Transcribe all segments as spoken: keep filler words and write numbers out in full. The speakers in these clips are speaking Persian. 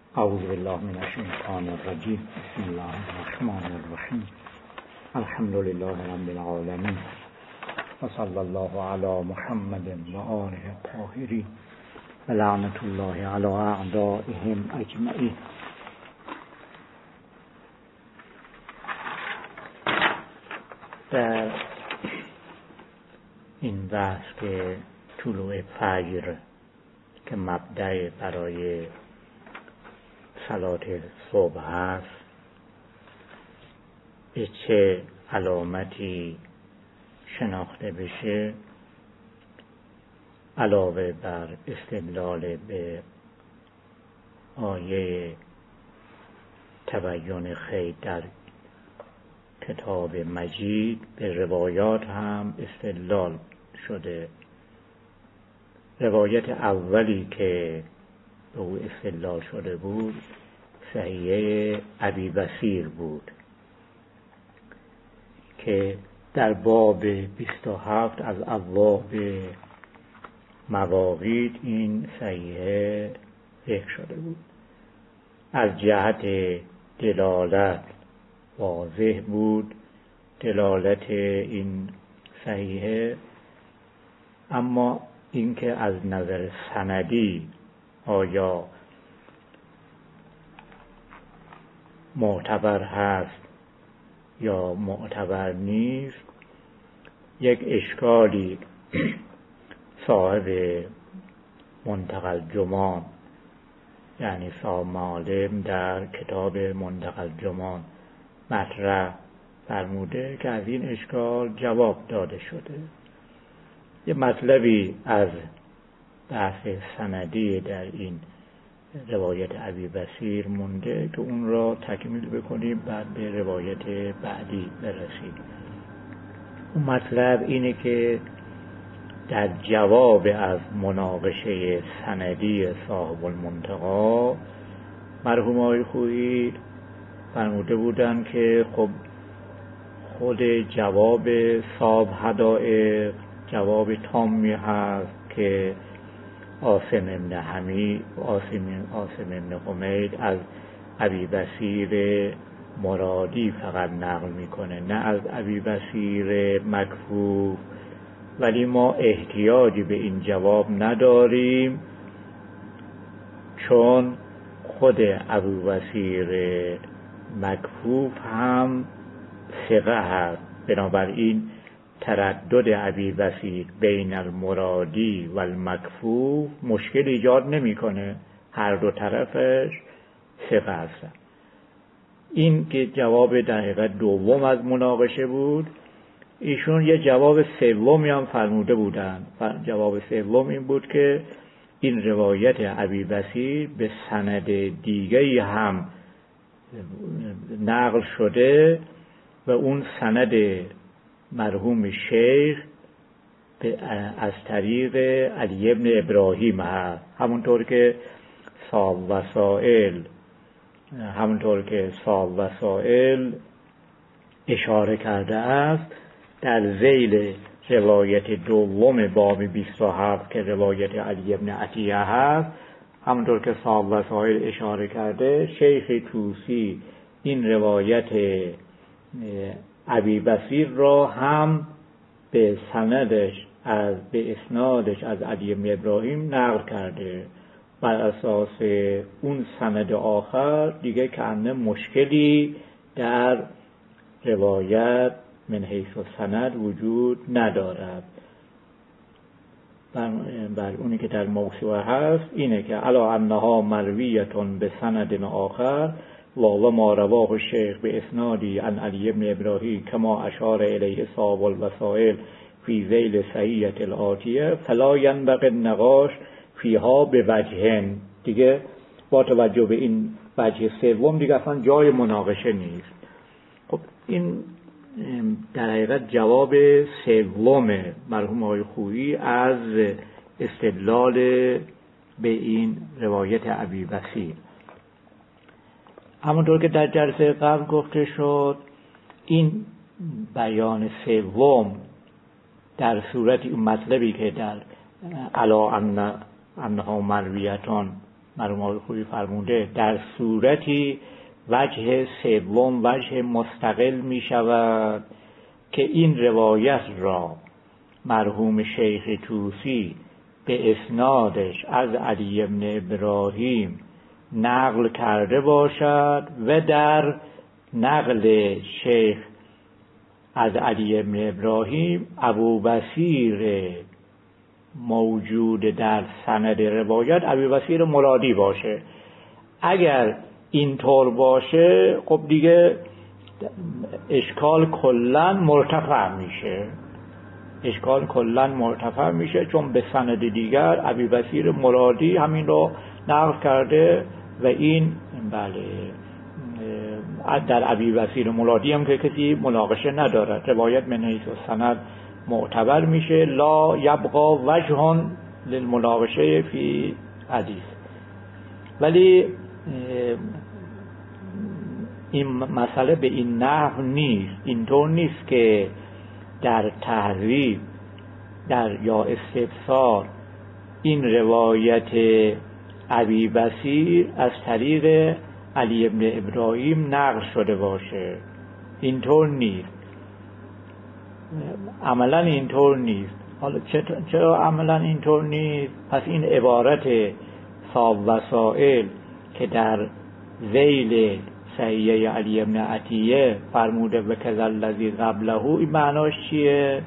اعوذ بالله من الشیطان الرجیم. بسم الله الرحمن الرحیم. الحمد لله رب العالمین و صلی الله علی محمد و آله الطاهرین و لعنت الله علی اعدائهم اجمعین. در این بحث که طلوع فجر که مبدأ برای صلات صبح هست، به چه علامتی شناخته بشه علاوه بر استدلال به آیه تبیین خیر در کتاب مجید، به روایات هم استدلال شده. روایت اولی که به او استدلال شده بود صحیحه ابی بصیر بود که در باب بیست و هفت از ابواب مواقیت این صحیحه ذکر شده بود. از جهت دلالت واضح بود دلالت این صحیحه، اما اینکه از نظر سندی آیا معتبر هست یا معتبر نیست، یک اشکالی صاحب منتقى الجمان یعنی صاحب معالم در کتاب منتقى الجمان مطرح فرموده که از این اشکال جواب داده شده. یه مطلبی از بحث سندی در این روایت ابی بصیر مونده که اون را تکمیل بکنیم، بعد به روایت بعدی برسیم. اون مطلب اینه که در جواب از مناقشه سندی صاحب المنتقی مرحوم آقای خویی فرموده بودن که خب خود جواب صاحب حدائق جواب تامی هست که عاصم ابن حمید عاصم عاصم ابن حمید از ابی بصیر مرادی فقط نقل میکنه، نه از ابی بصیر مکفوف. ولی ما احتیاجی به این جواب نداریم چون خود ابو بصیر مکفوف هم ثقه هست. بنابراین تردد ابی بصیر بین المرادی و المکفوف مشکل ایجاد نمیکنه، هر دو طرفش ثقه هستن. این که جواب در حقیقت دوم از مناقشه بود. ایشون یه جواب سومی هم فرموده بودن. جواب سوم این بود که این روایت ابی بصیر به سند دیگری هم نقل شده و اون سند مرحوم شیخ از طریق علی ابن ابراهیم هست، همونطور که صاحب وسائل همونطور که صاحب وسائل اشاره کرده است. در ذیل روایت دوم باب بیست و هفت که روایت علی ابن عطیه هست، همونطور که صاحب وسائل اشاره کرده، شیخ طوسی این روایت ابی بصیر را هم به سندش از به اسنادش از علی بن ابراهیم نقل کرده. بر اساس اون سند آخر دیگه کنه مشکلی در روایت من حیث السند وجود ندارد. بر, بر اونی که در موسوعه هست اینه که علا انها مرویتون به سند آخر و ما رواه الشیخ به اسنادی عن علی بن ابراهیم کما اشار الیه صاحب الوسائل فی ذیل صحیحة الآتیه فلا ینبغی النقاش فیها به وجهن. دیگه با توجه به این وجه سوم دیگه اصلا جای مناقشه نیست. خب این در حقیقت جواب سوم مرحوم آقای خویی از استدلال به این روایت ابی بصیر. همونطور که در جلسه قبل گفته شد، این بیان سوم در صورت اون مطلبی که در علا ان انها مرویتان مرحوم آقای خویی فرموده در صورتی وجه سوم وجه مستقل می شود که این روایت را مرحوم شیخ طوسی به اسنادش از علی بن ابراهیم نقل کرده باشد و در نقل شیخ از علی بن ابراهیم ابوبصیر موجود در سند روایت ابوبصیر مرادی باشه. اگر اینطور باشه خب دیگه اشکال کلا مرتفع میشه اشکال کلا مرتفع میشه چون به سند دیگر ابوبصیر مرادی همین رو نقل کرده و این بله در ابوبصیر مرادی هم که کسی مناقشه ندارد، روایت من حیث السند معتبر میشه، لا یبقى وجه للمناقشه فی حدیث. ولی این مسئله به این نحو نیست، اینطور نیست که در تحریف در یا استفسار این روایت ابوبصیر از طریق علی بن ابراهیم نقل شده باشه، اینطور نیست، عملا اینطور نیست. حالا چرا عملا اینطور نیست؟ پس این عبارت صاب وسائل که در ذیل صحیحه علی بن عطیه فرموده و کذا الذی قبله، این معناش چیه؟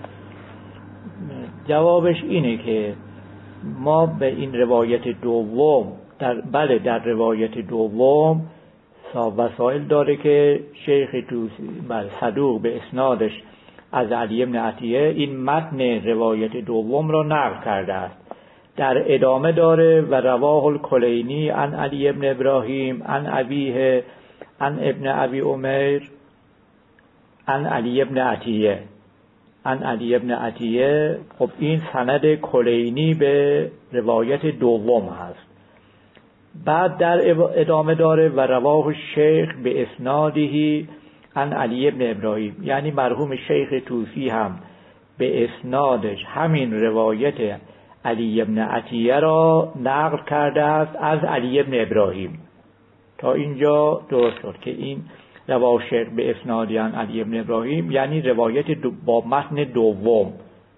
جوابش اینه که ما به این روایت دوم در بله در روایت دوم صاب وسائل داره که شیخ طوسی بله صدوق به اسنادش از علی بن عطیه این متن روایت دوم را نقل کرده است. در ادامه داره و رواه الکلینی عن علی بن ابراهیم عن ابیه عن ابن ابی عمیر عن علی بن عطیه عن علی بن عطیه. خب این سند کلینی به روایت دوم هست. بعد در ادامه داره و رواه الشیخ به اسنادهی عن علی بن ابراهیم، یعنی مرحوم شیخ طوسی هم به اسنادش همین روایت علی بن عطیه را نقل کرده است از علی بن ابراهیم. تا اینجا درست شد که این رواه شیخ به اسنادی عن علی بن ابراهیم یعنی روایت دو با متن دوم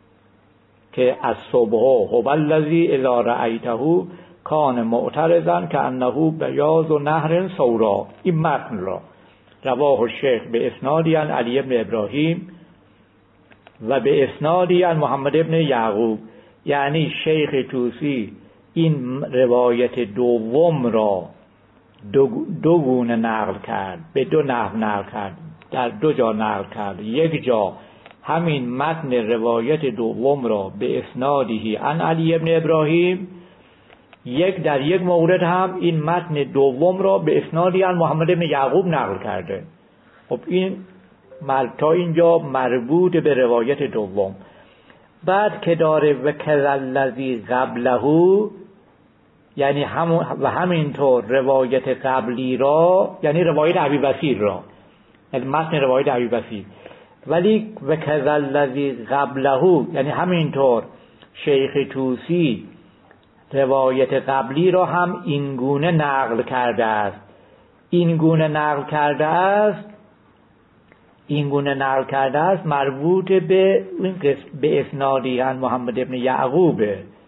که از صبح هو الذی اذا رأیته کان معترضا کانه بیاض و نهر سورا، این متن را رواه الشیخ به اسنادی عن علی بن ابراهیم و به اسنادی عن محمد ابن یعقوب، یعنی شیخ طوسی این روایت دوم را دو, دو گونه نقل کرد، به دو نحو نقل کرد، در دو جا نقل کرد. یک جا همین متن روایت دوم را به اسنادی عن علی بن ابراهیم، یک در یک مورد هم این متن دوم را به اسنادی عن محمد بن یعقوب نقل کرده. خب این تا اینجا مربوط به روایت دوم. بعد که داره و کذا الذی قبله، یعنی همون و همینطور روایت قبلی را، یعنی روایت ابوبصیر را، یعنی متن روایت ابوبصیر. ولی و کذا الذی قبله یعنی همینطور شیخ طوسی روایت قبلی را هم اینگونه نقل کرده است. اینگونه نقل کرده است اینگونه نقل کرده است مربوط به به اسنادی عن محمد ابن یعقوب،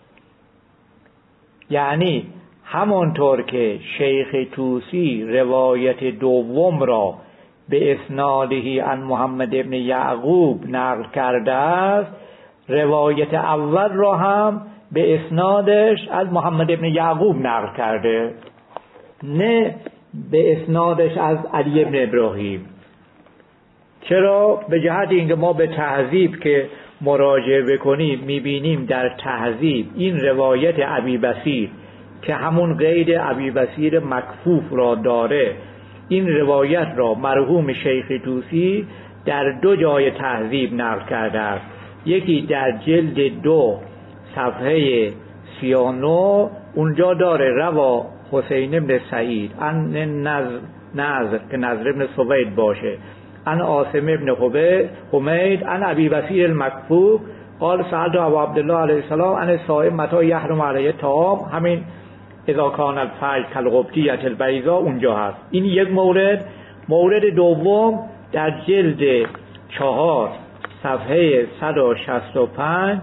یعنی همانطور که شیخ طوسی روایت دوم را به اسنادی عن محمد ابن یعقوب نقل کرده است، روایت اول را هم به اسنادش از محمد ابن یعقوب نقل کرده، نه به اسنادش از علی ابن ابراهیم. چرا؟ به جهت اینکه ما به تهذیب که مراجعه بکنیم میبینیم در تهذیب این روایت ابوبصیر که همون قید ابوبصیر مکفوف را داره، این روایت را مرحوم شیخ طوسی در دو جای تهذیب نقل کرده است. یکی در جلد دو صفحه سی و نه اونجا داره روا حسین ابن سعید ان نظر نظر که نظر ابن سوید باشه ان عاصم ابن حمید ان ابوبصیر المکفوف قال سألت ابو عبدالله علیه السلام ان صائم متى یحرم علیه الطعام، همین اذا کان الفجر کالقبطیة البیضاء اونجا هست. این یک مورد. مورد دوم در جلد چهار صفحه صد و شصت و پنج،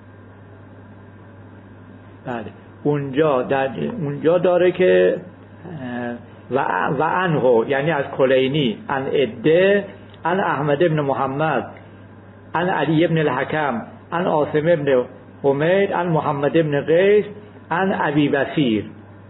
بله اونجا در اونجا داره که و و عنه، یعنی از کلینی، عن عده، عن احمد ابن محمد، عن علی ابن الحکم، عن عاصم ابن حمید، عن محمد ابن قیس، عن ابی بصیر،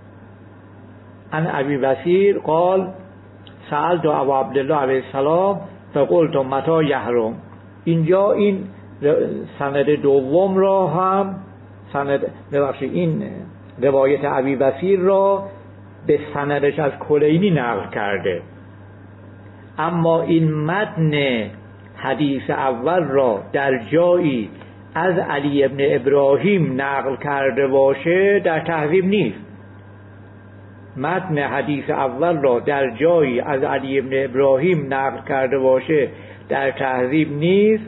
عن ابی بصیر قال سألت ابا عبدالله علیه السلام فقلت متى یحرم. اینجا این سند دوم را هم سند ببخشید این روایت ابی بصیر را به سندش از کلینی نقل کرده، اما این متن حدیث اول را در جایی از علی ابن ابراهیم نقل کرده باشه در تهذیب نیست. متن حدیث اول را در جایی از علی ابن ابراهیم نقل کرده باشه در تهذیب نیست.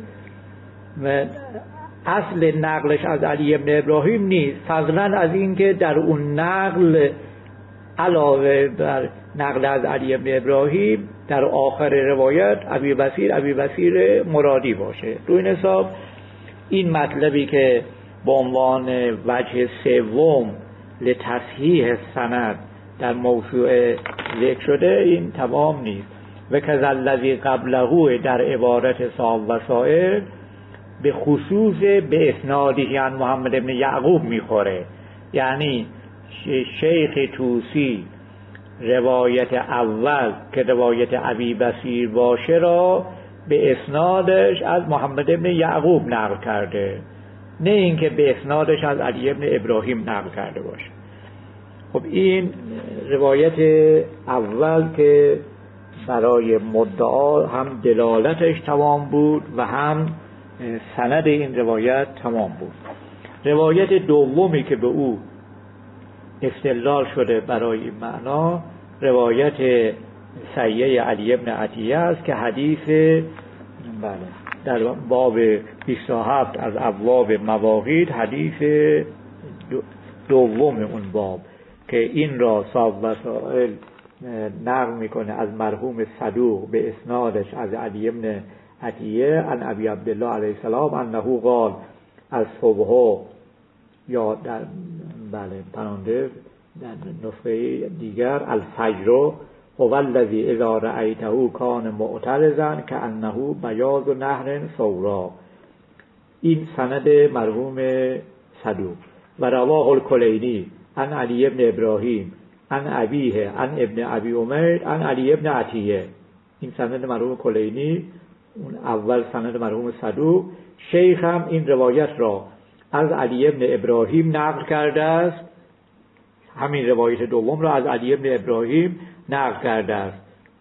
اصل نقلش از علی ابن ابراهیم نیست، فضلا از اینکه در اون نقل علاوه بر نقل از علی ابن ابراهیم در آخر روایت ابی بصیر ابی بصیر مرادی باشه. تو این حساب این مطلبی که به عنوان وجه سوم لتصحیح سند در موضوع ذکر شده این تمام نیست. و کذا الذی قبله در عبارت صاحب وسائل به خصوص به اسنادی عن محمد ابن یعقوب میخوره، یعنی شیخ طوسی روایت اول که روایت ابی بصیر باشه را به اسنادش از محمد ابن یعقوب نقل کرده، نه اینکه به اسنادش از علی ابن ابراهیم نقل کرده باشه. خب این روایت اول که برای مدعا هم دلالتش تمام بود و هم سند این روایت تمام بود. روایت دومی که به او استدلال شده برای این معنا روایت سیه علی ابن عطیه است که حدیث بله در باب بیست و هفت از ابواب مواقیت حدیث دوم اون باب که این را صاحب وسائل نقل میکنه از مرحوم صدوق به اسنادش از علی ابن عطیه عن ابی عبدالله علیه السلام انه قال از صبح، یا در بله پرانده در نسخه دیگر الفجر هو الذی اذا رأیته کان معترضا کانه بیاض نهر صورا. این سند مرحوم صدوق. و رواه الکلینی عن علی ابن ابراهیم عن ابیه عن ابن ابی امیر عن علی ابن عطیه. این سند مرحوم کلینی، اون اول سند مرحوم صدوق. شیخ هم این روایت را از علی ابن ابراهیم نقل کرده است، همین روایت دوم را از علی ابن ابراهیم نقل کرده است.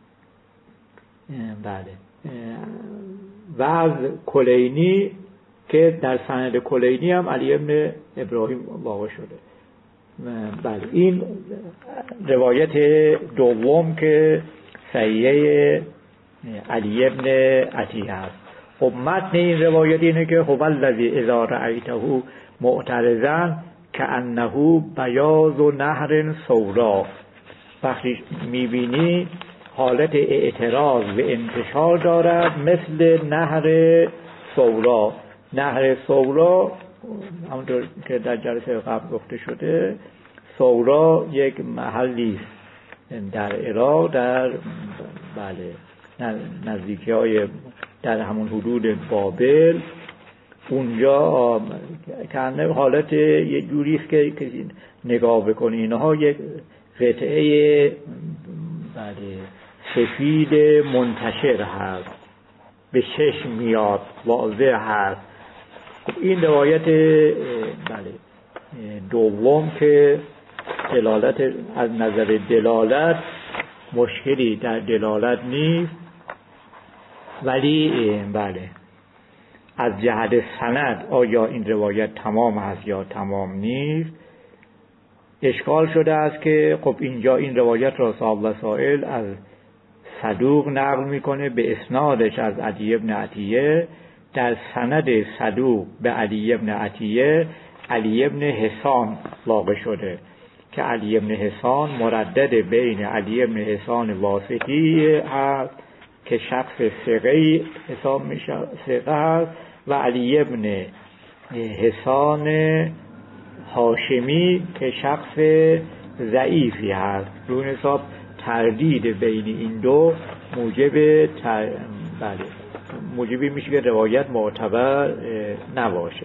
بله. و از کلینی که در سند کلینی هم علی ابن ابراهیم واقع شده. بله این روایت دوم که صحیح علی ابن عطیه است. خب متن این روایت اینه که هو الذی اذا رأیته معترضا کانه بیاض نهر صورا. وقتی میبینی حالت اعتراض و انتشار دارد مثل نهر صورا. نهر صورا همونطور که در جلسه قبل گفته شده، صورا یک محلی در عراق در بله نزدیکی های در همون حدود بابل، اونجا کنه حالت یه جوریست که نگاه بکنی اینها یک قطعه بله سفید منتشر هست، به چشم میاد، واضح هست. این روایت بله دوم که دلالت از نظر دلالت مشکلی در دلالت نیست، ولی بله از جهت سند آیا این روایت تمام هست یا تمام نیست اشکال شده است که خب اینجا این روایت را صاحب وسائل از صدوق نقل میکنه به اسنادش از علی ابن عطیه. در سند صدوق به علی ابن عطیه علی ابن حسان واقع شده. که علی ابن حسان مردد بین علی ابن حسان واسطی هست که شخص ثقه حساب میشه، ثقه هست، و علی ابن حسان هاشمی که شخص ضعیفی هست. رو حساب تردید بین این دو موجب تر... بله موجبی میشه که روایت معتبر نباشه.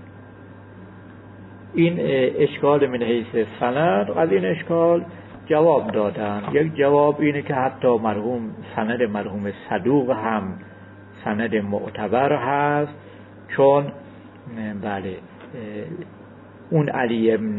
این اشکال من حیث سند. از این اشکال جواب دادن. یک جواب اینه که حتی مرحوم سند مرحوم صدوق هم سند معتبر هست، چون بله اون علی ابن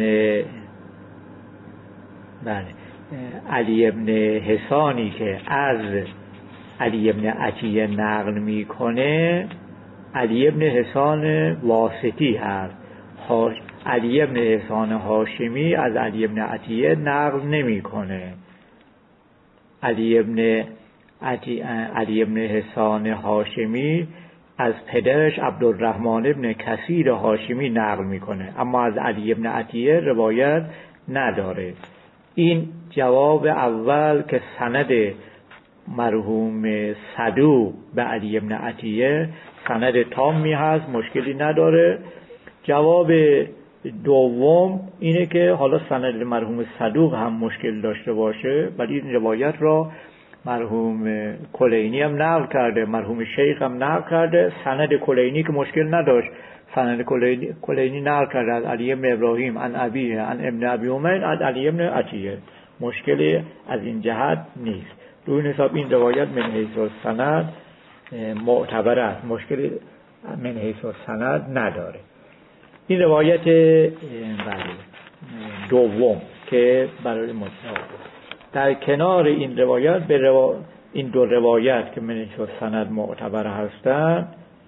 بله علی ابن حسانی که از علی ابن عطیه نقل میکنه علی ابن حسان واسطی هست. علی ابن حسان هاشمی از علی ابن عطیه نقل نمیکنه. علی ابن عطی... علی ابن حسان هاشمی از پدرش عبدالرحمن ابن کثیر هاشمی نقل میکنه، اما از علی ابن عطیه روایت نداره. این جواب اول که سند مرحوم صدوق به علی ابن عطیه سند تامی هست، مشکلی نداره. جواب دوم اینه که حالا سند مرحوم صدوق هم مشکل داشته باشه، ولی این روایت را مرحوم کلینی هم نقل کرده، مرحوم شیخ هم نقل کرده. سند کلینی که مشکل نداشت، سند کلینی, کلینی نقل کرده از علی ابن ابراهیم عن ابیه عن ابن ابی امین از علی ابن عطیه، مشکلی از این جهت نیست. رو این حساب این روایت من حیث السند معتبر است، مشکلی من حیث السند نداره. این روایت بله دوم که برای مطلق. در کنار این روایت به روا... این دو روایت که من حیث السند معتبر هستند،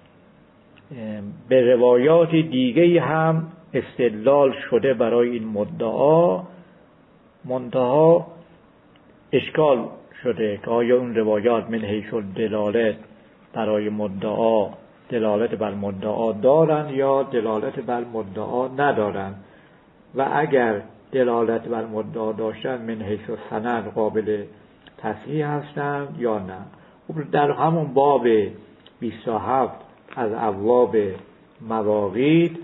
به روایات دیگه هم استدلال شده برای این مدعا، منتها اشکال شده که آیا اون روایات من حیث الدلالت برای مدعا دلالت بر مدعا دارند یا دلالت بر مدعا ندارند، و اگر دلالت بر مدعا داشتن من حیث السند قابل تصحیح هستند یا نه. در همون باب بیست و هفت از ابواب مواقیت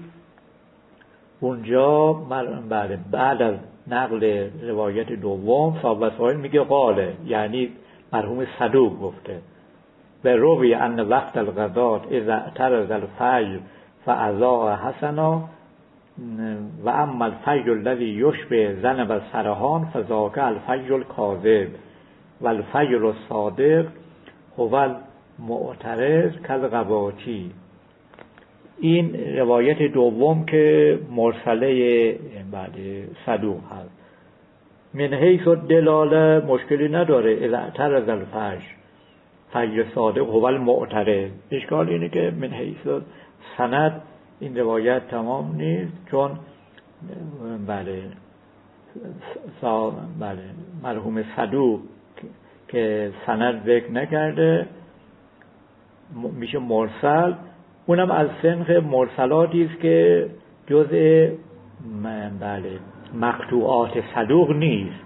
اونجا بعد, بعد از نقل روایت دوم صاحب وسائل میگه قاله، یعنی مرحوم صدوق گفته به روی ان وقت الغدات اذا اعترض الفجر فاذاع حسنا و اما الفجر الذي یشبه ذنب السرحان فذاک الفجر الکاذب و الفجر الصادق هو المعترض کالغواتی. این روایت دوم که مرسله بعد صدوق هست. من حیث الدلاله مشکلی نداره، اذا اعترض الفجر فجر صادق هو المعترض. اشکال اینه که من حیث سند این روایت تمام نیست، چون بله سا بله مرحوم صدوق که سند ذکر نکرده میشه مرسل، اونم از سنخ مرسلاتی است که جزء بله مقطوعات صدوق نیست.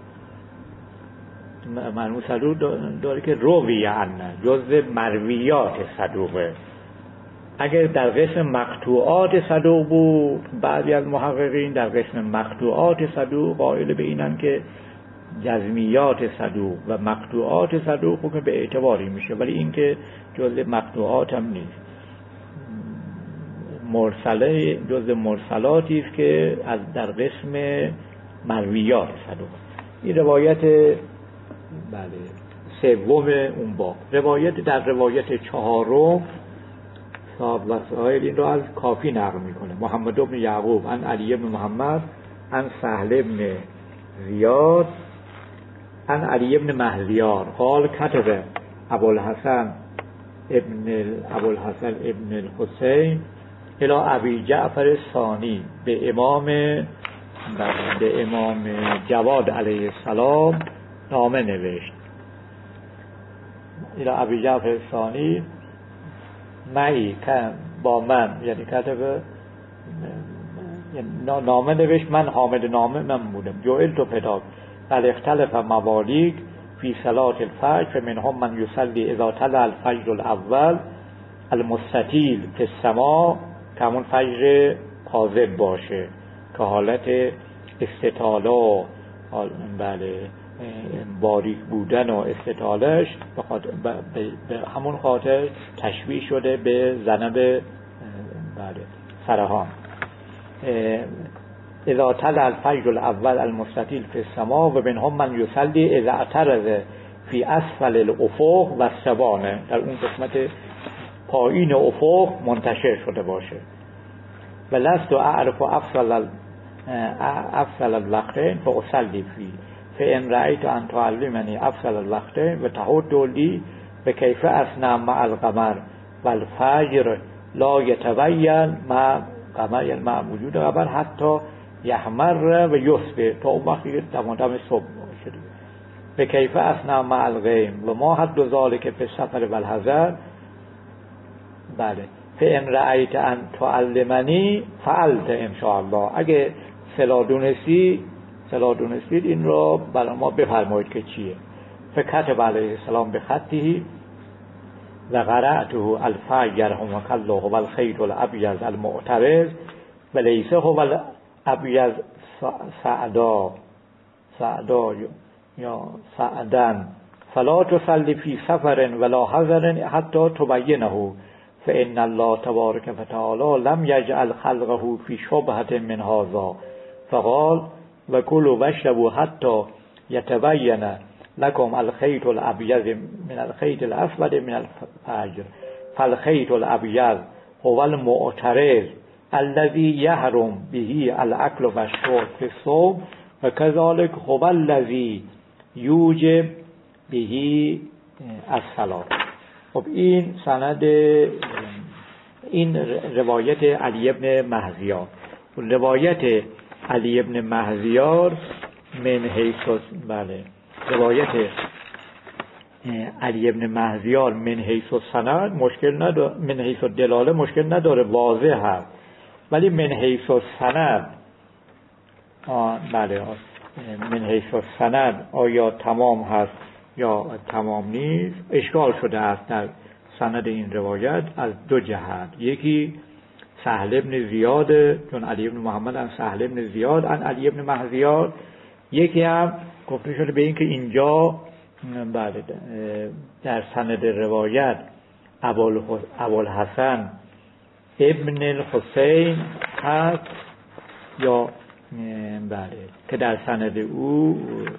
مرحوم صدوق داره که روی عنه جزء مرویات صدوقه. اگر در قسم مقطوعات صدوق بود، بعضی از محققین در قسم مقطوعات صدوق قائل به اینن که جزمیات صدوق و مقطوعات صدوق حکم به اعتباری میشه، ولی این که جزء مقطوعات هم نیست، مرسله جزء مرسلاتی است که از در قسم مرویات صدوق. این روایت بله سوم اون باب. روایت در روایت چهارم صاحب وسائل این را از کافی نقل میکنه. محمد بن یعقوب عن علی بن محمد عن سهل بن زیاد عن علی بن مهزیار قال كتب ابو الحسن ابن ابو الحسن ابن الحسین الى ابی جعفر الثانی به امام به امام جواد علیه السلام نامه نوشت. الى ابی جعفر الثانی معی با من، یعنی کتب نامه نوشت من حامل نامه من بودم جعلت فداک بل اختلف موالیک فی صلاة الفجر فمنهم من یصلی اذا طلع الفجر الاول المستطیل فی السماء که همون فجر کاذب باشه که حالت استطاله بله باریک بودن و استطالش به همون خاطر تشبیه شده به ذنب بله فرهان. اذا طلع الفجر الاول المستطیل فی السماء و منهم من یصلی اذا اعترض فی اسفل الافق و السبانه، در اون قسمت پایین افق منتشر شده باشه. و لست اعرف افضل افضل الوقتین فاصلی فی فان رأیت ان تعلمنی افضل الوقتین و تحد لی به کیف اصنع مع القمر و الفجر لا یتبین مع قمر مع وجود قمر حتی یحمر و یصبح، تا اون وقتی دمادم صبح باشه. به کیف اصنع مع الغیم و ما حد ذالک فی السفر و الحضر. بله فان رأیت ان تعلمنی فعلت ان شاء الله، اگه سلا دونستی سلا دونستید این رو برای ما بفرمایید که چیه. فکتب علیه السلام به خطه و قرأته الفجر یرحمک الله و الخیط الابیض المعترض و لیس هو الابیض سعدا سعدا یا سعدن فلا تصلی فی سفر ولا حضر حتی تبینه فان الله تبارک و تعالی لم یجعل خلقه فی شبهة من هذا فقال و کلوا واشربوا حتی یتبین لكم الخيط الابيض من الخيط الاسود من الفجر فالخيط الابيض هو المعترض الذي يحرم به الاكل والشرب في الصوم وكذلك هو الذي يوجب به الصلاة. خب این سند این روایت علی ابن مهزیار. روایت علی ابن مهزیار من حیث بله روایت علی ابن مهزیار من حیث السند مشکل نداره، من حیث الدلاله مشکل نداره، واضح هست، ولی من حیث السند بله من حیث السند آیا تمام هست یا تمام نیست اشکال شده است در سند این روایت از دو جهت. یکی سهل ابن زیاد، چون علی ابن محمد عن سهل ابن زیاد عن علی ابن مهزیار. یکی هم گفته شده به این که اینجا بله در سند روایت ابوالحسن ابن الحسین هست یا بله که در سند او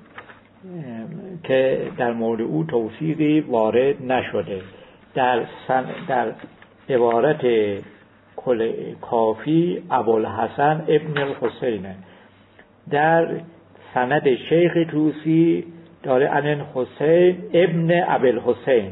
که در مورد او توثیقی وارد نشده. در سن در عبارت کل کافی ابوالحسن ابن الحسینه. در سند شیخ توسی داره ان حسین ابن ابوالحسین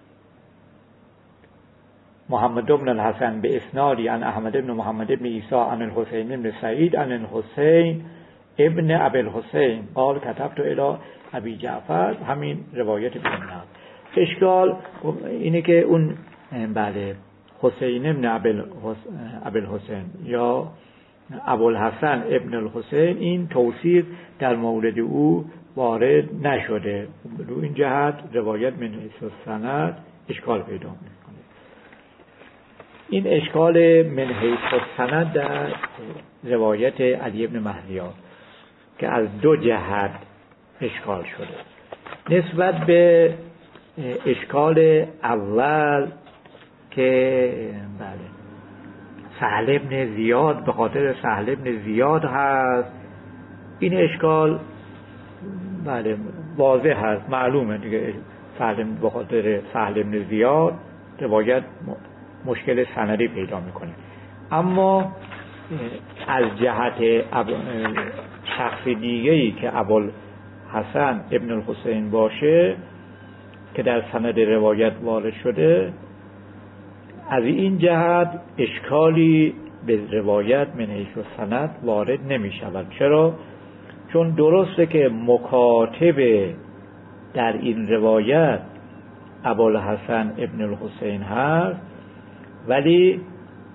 محمد ابن الحسن به اسنادی ان احمد ابن محمد ابن عیسی ان الحسین ابن سعید ان الحسین ابن ابوالحسین قال كتبت الى ابی جعفر. همین روایت بینم. اشکال اینه که اون بله حسین ابن ابوالحسین یا ابوالحسن ابن الحسین این توصیف در مورد او وارد نشده. رو این جهت روایت من حیث السند اشکال پیدا میکنه. این اشکال من حیث السند در روایت علی ابن مهزیار که از دو جهت اشکال شده. نسبت به اشکال اول که بله سهل ابن زیاد به خاطر سهل ابن زیاد هست، این اشکال بله واضح هست، معلومه دیگه. سهل به خاطر سهل ابن زیاد روایت مشکل سندی پیدا میکنه. اما از جهت شخص دیگه‌ای که ابوالحسن ابن الحسین باشه که در سند روایت وارد شده، از این جهت اشکالی به روایت من حیث السند وارد نمی شود. چرا؟ چون درسته که مکاتب در این روایت ابوالحسن ابن الحسین هست، ولی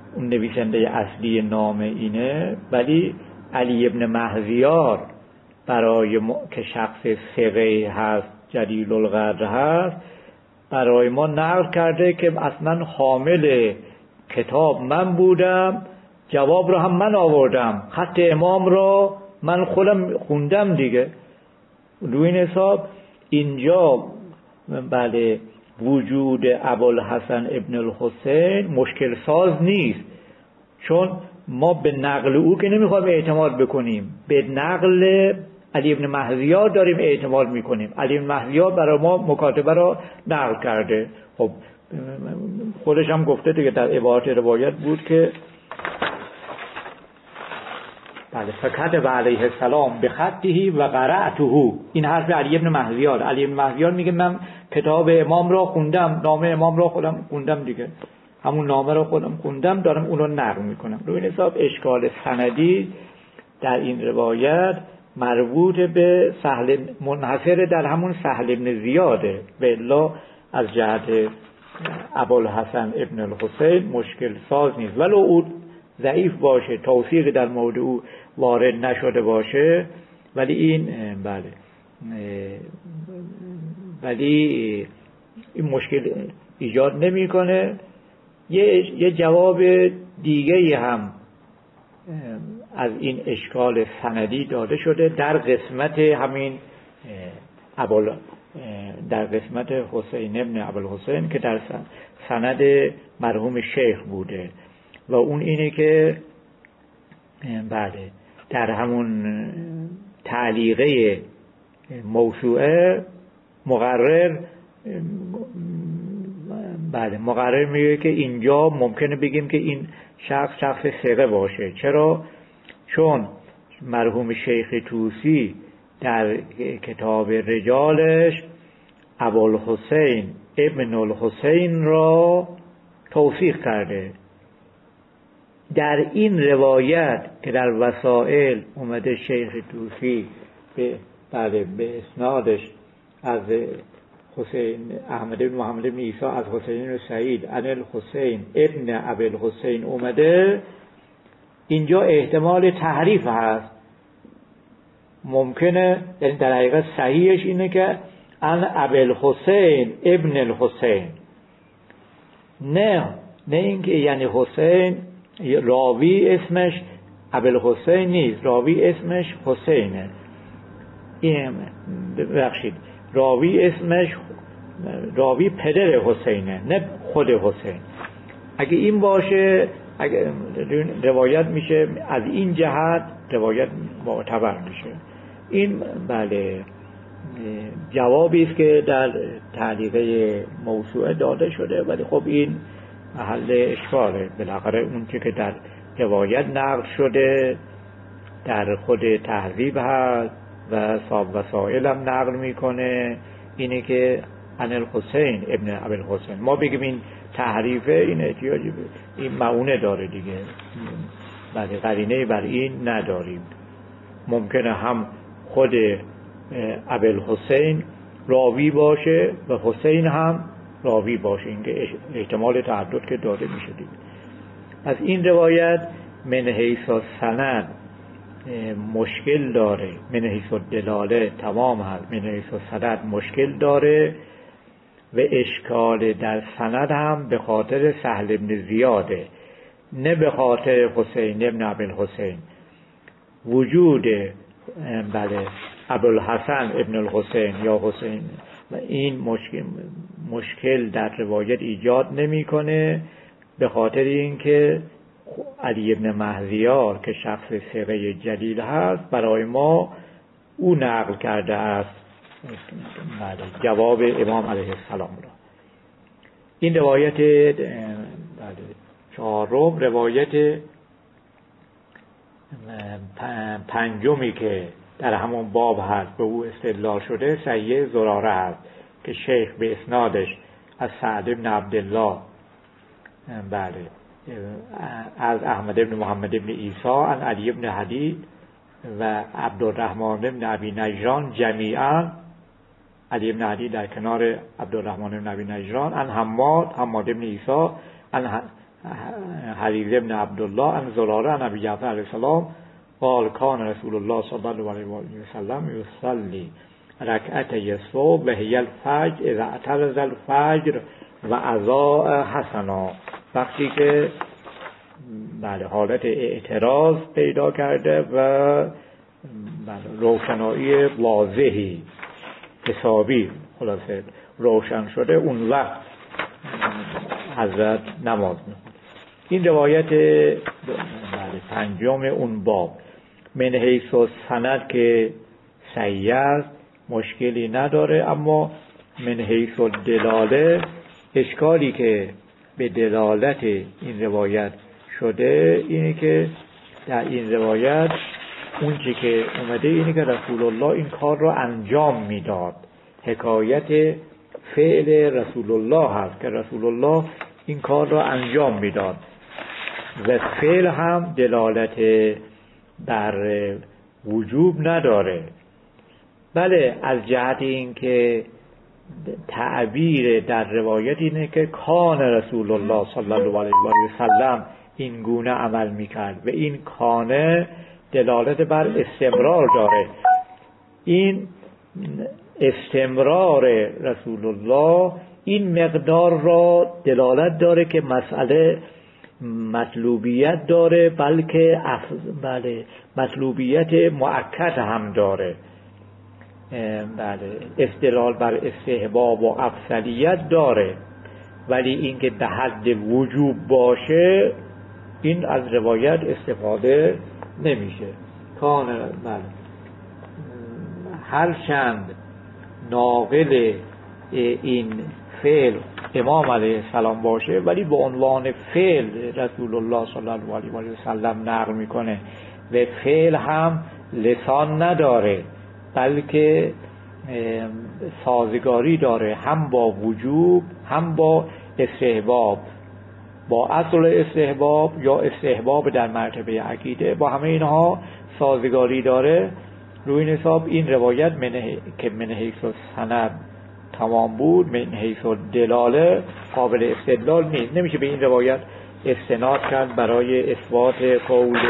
اون نویسنده اصلی نامه اینه، ولی علی ابن مهذیار برای ما که شخص ثقه هست، جلیل القدر هست، برای ما نقل کرده که اصلا حامل کتاب من بودم، جواب رو هم من آوردم، خط امام رو من خودم خوندم دیگه. روی این حساب اینجا بله وجود ابوالحسن ابن الحسین مشکل ساز نیست، چون ما به نقل او که نمیخوایم اعتماد بکنیم، به نقل علی ابن مهذیار داریم اعتماد میکنیم. علی ابن مهذیار برای ما مکاتبه را نقل کرده. خب خودش هم گفته دیگه در عبارت روایت بود که بله فکتب علیه السلام به خطه و قرأته. این حرف علی ابن مهذیار. علی ابن مهذیار میگه من کتاب امام را خوندم، نامه امام را خودم خوندم دیگه، همون نامه را خودم خوندم، دارم اون رو نقل میکنم. روی این حساب اشکال سندی در این روایت مربوط به سهل، منحصر در همون سهل ابن زیاده، به الا از جهت ابوالحسن ابن الحسین مشکل ساز نیست. ولو او ضعیف باشه، توثیق در مورد او وارد نشده باشه، ولی این بله ولی این مشکل ایجاد نمیکنه. یه یه جواب دیگه هم از این اشکال سندی داده شده در قسمت همین ابوال در قسمت حسین ابن ابوالحسین که در سند مرحوم شیخ بوده، و اون اینه که بله در همون تعلیقه موسوعه مقرر بله مقرر میگه که اینجا ممکنه بگیم که این شخص شخص ثقه باشه. چرا؟ چون مرحوم شیخ طوسی در کتاب رجالش ابوالحسین ابن الحسین را توثیق کرده. در این روایت که در وسائل اومده شیخ طوسی به بله به اسنادش از حسین احمد بن محمد بن عیسی از حسین بن سعید عن الحسین ابن ابی الحسین اومده، اینجا احتمال تحریف هست. ممکنه یعنی در حقیقت صحیحش اینه که عن ابی الحسین ابن الحسین، نه نه اینکه یعنی حسین راوی اسمش ابی الحسین نیست، راوی اسمش حسینه. این ببخشید راوی اسمش راوی پدر حسینه، نه خود حسین. اگه این باشه، اگه روایت میشه از این جهت روایت معتبر میشه. این بله جوابی است که در تعلیقه موسوعه داده شده، ولی خب این محل اشکاله. بالاخره اون چه که در روایت نقل شده در خود تهذیب هست و صاحب وسائل هم نقل میکنه، اینه که عن الحسین ابن ابی الحسین. ما بگیم این تحریفه، این احتیاجی به این معونه داره دیگه، بله قرینه بر این نداریم. ممکنه هم خود ابی الحسین راوی باشه و حسین هم راوی باشه، اینکه احتمال تعدد که داده میشه دیگه. از این روایت من حیث السند مشکل داره، من حیث الدلاله تمام هست، من حیث السند مشکل داره و اشکال در سند هم به خاطر سهل ابن زیاده، نه به خاطر حسین ابن ابی الحسین. وجود بله ابوالحسن ابن الحسین یا حسین و این مشکل مشکل در روایت ایجاد نمیکنه، به خاطر اینکه علی ابن مهذیار که شخص ثقه جلیل هست برای ما او نقل کرده است جواب امام علیه السلام را. این روایت چهارم، روایت پنجمی که در همون باب هست به او استدلال شده صحیح زراره هست که شیخ به اسنادش از سعد بن عبدالله بله از احمد بن محمد بن عیسی عن علی بن حدید و عبدالرحمن بن ابی نجران جمیعا، علی بن حدید در کنار عبدالرحمن بن ابی نجران، عن حماد حماد بن عیسی عن حریز ابن عبدالله عن زراره عن ابی جعفر علیه السلام قال کان رسول الله صلی الله علیه و سلم یصلی رکعتی الصبح و هی الفجر اذا اعترض الفجر و اضاء حسنا، وقتی که بله حالت اعتراض پیدا کرده و بله روشنایی واضحی حسابی خلاصه روشن شده، اون وقت حضرت نماز میخوند. این روایت بله پنجم اون باب. من حیث السند که صحیح است، مشکلی نداره، اما من حیث الدلاله اشکالی که به دلالت این روایت شده اینه که در این روایت اون چی که اومده اینه که رسول الله این کار را انجام میداد، حکایت فعل رسول الله هست که رسول الله این کار را انجام میداد و فعل هم دلالت بر وجوب نداره. بله از جهت این که تعبیر در روایت اینه که کان رسول الله صلی الله علیه و سلم این گونه عمل میکرد و این کانه دلالت بر استمرار داره. این استمرار رسول الله این مقدار را دلالت داره که مسئله مطلوبیت داره، بلکه اف... بله مطلوبیت مؤکد هم داره. بله استدلال بر استحباب و افضلیت داره، ولی اینکه به حد وجوب باشه این از روایت استفاده نمیشه. کان بله هر چند ناقل این فعل امام علیه السلام باشه، ولی به عنوان فعل رسول الله صلی الله علیه و سلم نقل میکنه و فعل هم لسان نداره، بلکه سازگاری داره هم با وجوب هم با استحباب، با اصل استحباب یا استحباب در مرتبه عقیده، با همه اینها سازگاری داره. روی این حساب این روایت منه که من حیث سند تمام بود، من حیث دلاله قابل استدلال نیست. نمیشه به این روایت استناد کرد برای اثبات قول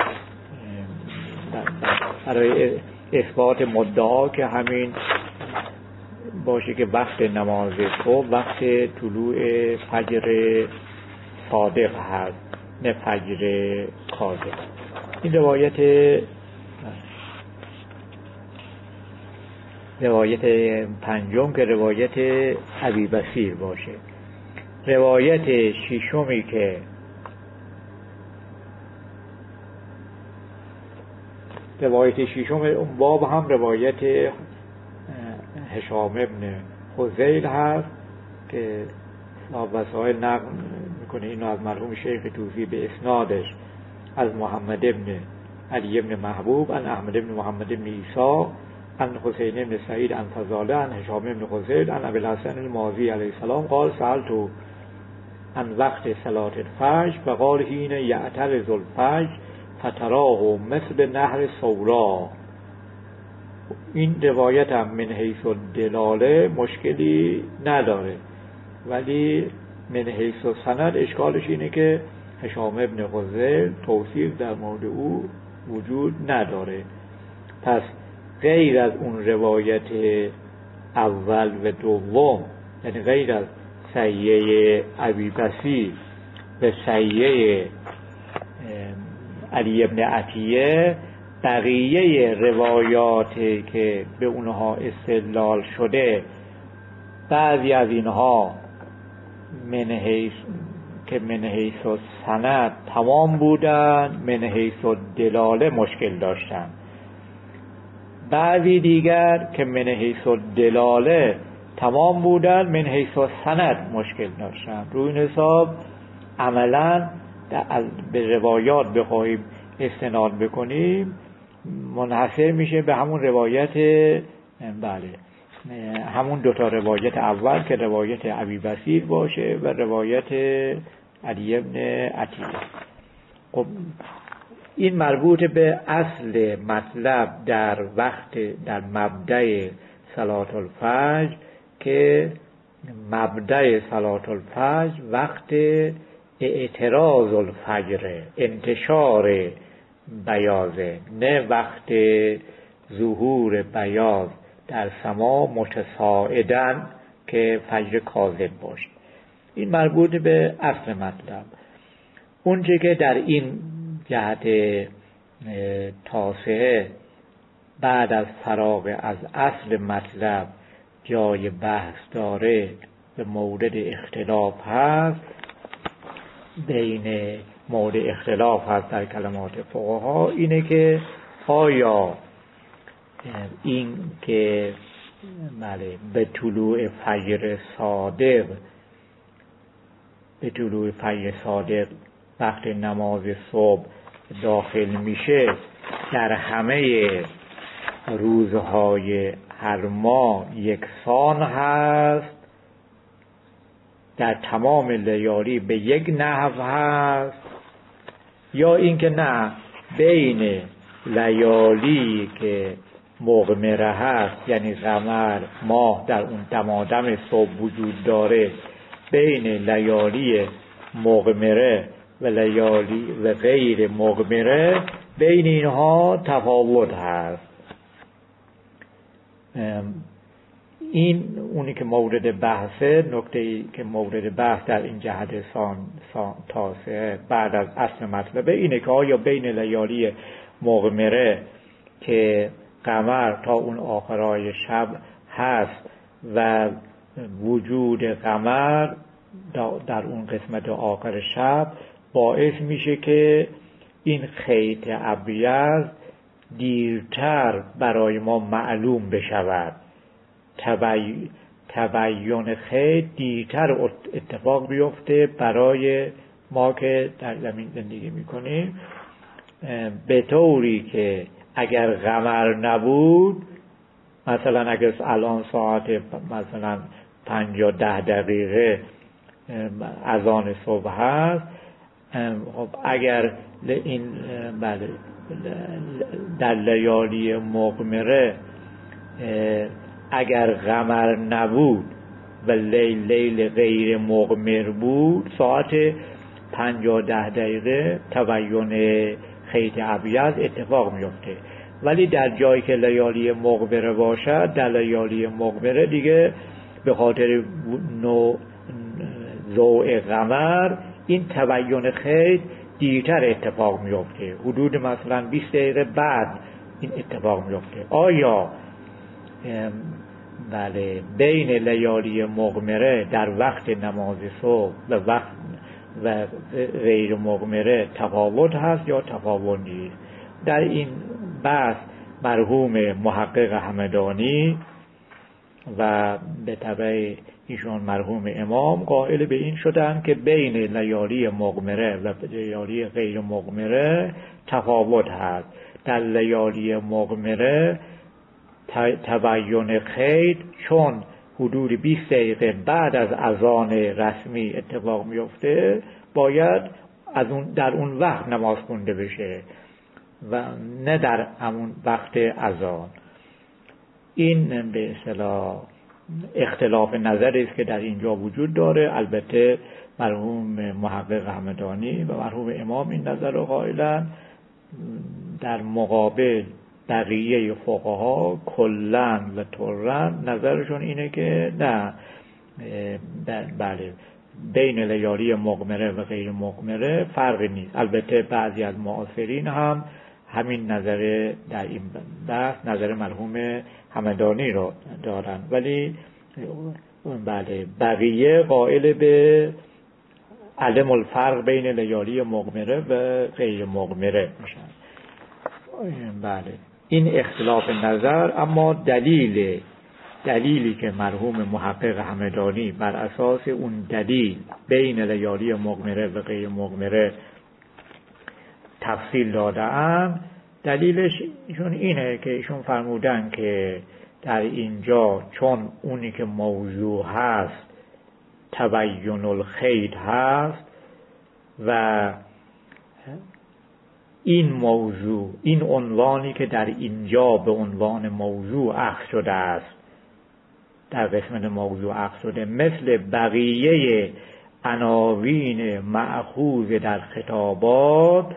برای اثبات مدعا که همین باشه که وقت نماز صبح وقت طلوع فجر صادق هست، نه فجر کاذب. این روایت روایت پنجم که روایت ابی بصیر باشه. روایت ششمی که روایت ششم اون باب هم روایت هشام ابن حذیل هست که وسائل نقل میکنه اینو از مرحوم شیخ توسی به اسنادش از محمد ابن علی ابن محبوب عن احمد ابن محمد ابن عیسی عن حسین ابن سعید عن فضاله عن هشام ابن حذیل عن ابی الحسن المازی علیه السلام قال سألت عن وقت صلاة الفجر فقال حين یعترض الفجر فتراه مثل نهر سورا. این روایت هم من حیث الدلاله مشکلی نداره، ولی من حیث السند اشکالش اینه که هشام ابن حذیل توصیف در مورد او وجود نداره. پس غیر از اون روایت اول و دوم، یعنی غیر از صحیح ابی بصیر و صحیح علی ابن عطیه، بقیه روایاتی که به اونها استدلال شده بعضی از اینها من حیث که من حیث السند تمام بودن، من حیث الدلاله مشکل داشتن. بعضی دیگر که من حیث الدلاله تمام بودن، من حیث السند مشکل داشتن. روی این حساب عملا به روایات بخواهیم استناد بکنیم منحصر میشه به همون روایت بله همون دوتا روایت اول که روایت ابی بصیر باشه و روایت علی ابن عطیه. خب این مربوط به اصل مطلب در وقت در مبدأ صلاة الفجر که مبدأ صلاة الفجر وقت اعتراض الفجر، انتشار بیاضه، نه وقت ظهور بیاض در سما متساعدن که فجر کاذب باشه. این مربوط به اصل مطلب. اونچه که در این جهت تاسعه بعد از فراغ از اصل مطلب جای بحث داره به مورد اختلاف هست، بین مورد اختلاف هست در کلمات فقها، اینه که آیا این که بله به طلوع فجر صادق به طلوع فجر صادق وقت نماز صبح داخل میشه در همه روزهای هر ماه یکسان هست، در تمام لیالی به یک نحو هست، یا اینکه نه بین لیالی که مقمره هست یعنی قمر ماه در اون دمادم صبح وجود داره، بین لیالی مقمره و لیالی و غیر مقمره بین اینها تفاوت هست. این اونی که مورد بحثه، نکته که مورد بحث در این جهت سان, سان تاسعه بعد از اصل مطلبه اینه که آیا بین لیالی مقمره که قمر تا اون آخرای شب هست و وجود قمر در اون قسمت آخر شب باعث میشه که این خیط ابیض دیرتر برای ما معلوم بشود، تبی... تبیین خیط دیرتر اتفاق بیفته برای ما که در زمین زندگی میکنیم، به طوری که اگر قمر نبود، مثلا اگر الان ساعت مثلا پنج یا ده دقیقه اذان صبح هست، اگر این بله در لیالی مقمره اگر قمر نبود و لیل لیل غیر مقمر بود، ساعت پنج یا ده دقیقه تبیین خیط ابیض اتفاق میفته. ولی در جایی که لیالی مقمره باشد، در لیالی مقمره دیگه به خاطر نوع ضوء قمر این تبیین خیط دیرتر اتفاق میفته، حدود مثلا بیست دقیقه بعد این اتفاق میفته. آیا بله بین لیالی مقمره در وقت نماز صبح و وقت و غیر مقمره تفاوت هست یا تفاوت نیست؟ در این بحث مرحوم محقق همدانی و به تبع ایشون مرحوم امام قائل به این شدن که بین لیالی مقمره و لیالی غیر مقمره تفاوت هست. در لیالی مقمره تبیین خیط چون حدود بیست دقیقه بعد از اذان رسمی اتفاق میفته، باید از اون در اون وقت نماز خونده بشه و نه در همون وقت اذان. این به اصطلاح اختلاف نظری است که در اینجا وجود داره. البته مرحوم محقق همدانی و مرحوم امام این نظر رو قائلن، در مقابل بقیه فقها کلن و طرن نظرشون اینه که نه، بله بین لیالی مقمره و غیر مقمره فرقی نیست. البته بعضی از معاصرین هم همین نظر در این بحث نظر مرحوم همدانی رو دارن، ولی بله بقیه قائل به عدم الفرق بین لیالی مقمره و غیر مقمره میشن. بله این اختلاف نظر، اما دلیل دلیلی که مرحوم محقق همدانی بر اساس اون دلیل بین لیالی مقمره و غیر مقمره تفصیل دادن، دلیلش ایشون اینه که ایشون فرمودن که در اینجا چون اونی که موضوع هست تبیین الخیط هست و این موضوع، این عنوانی که در اینجا به عنوان موضوع اخذ شده است، در قسمت موضوع اخذ شده، مثل بقیه عناوین مأخوذ در خطابات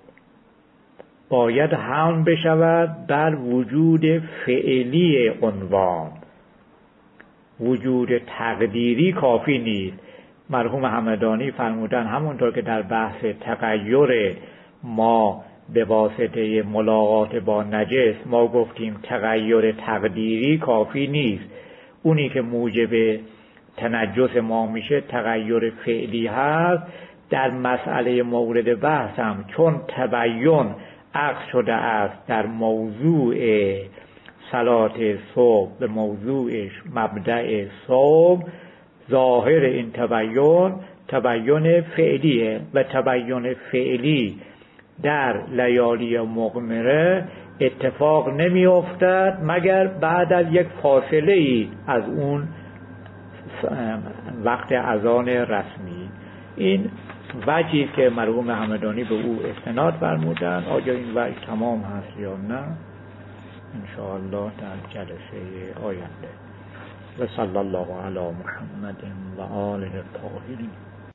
باید حمل بشود بر وجود فعلی عنوان. وجود تقدیری کافی نیست. مرحوم همدانی فرمودن همونطور که در بحث تغییر ما به واسطه ملاقات با نجس ما گفتیم تغییر تقدیری کافی نیست، اونی که موجب تنجس ما میشه تغییر فعلی هست. در مسئله مورد بحث هم چون تبیین عکس شده است در موضوع صلات صبح به موضوعش مبدأ صبح، ظاهر این تبیین تبیین فعلیه و تبیین فعلی در لیالی مقمره اتفاق نمی افتد مگر بعد از یک فاصله ای از اون وقت اذان رسمی. این وجهی که مرحوم همدانی به او استناد فرمودن. آیا این وجه تمام هست یا نه؟ انشاءالله در جلسه آینده. و صلی الله علی محمد و آله الطاهرین.